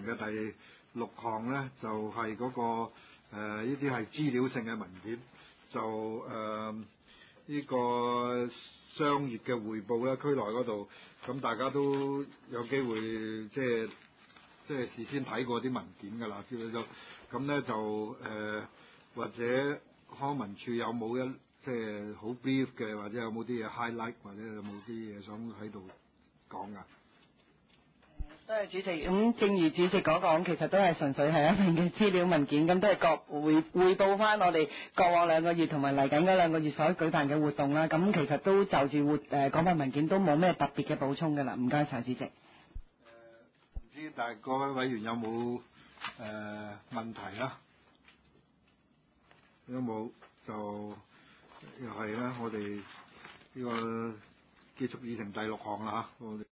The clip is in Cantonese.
嘅第6項咧，就係嗰個呢啲係資料性嘅文件，就呢個商業嘅匯報咧，區內嗰度，咁大家都有機會即係事先睇過啲文件㗎啦，知唔知道？咁咧就或者康文署有冇即係好 brief 嘅，或者有冇啲嘢 highlight， 或者有冇啲嘢想喺度講㗎？ 多謝主席。咁正如主席所講，其實都係純粹係一份嘅資料文件，咁都係各匯報翻我哋過往2個月同埋嚟緊嗰2個月所舉辦嘅活動啦。咁其實都就住嗰份文件都冇咩特別嘅補充㗎啦。唔該晒主席。 唔知但係各位委員有冇問題啦？有冇就又係啦，我哋呢個結束議程第6項啦嚇。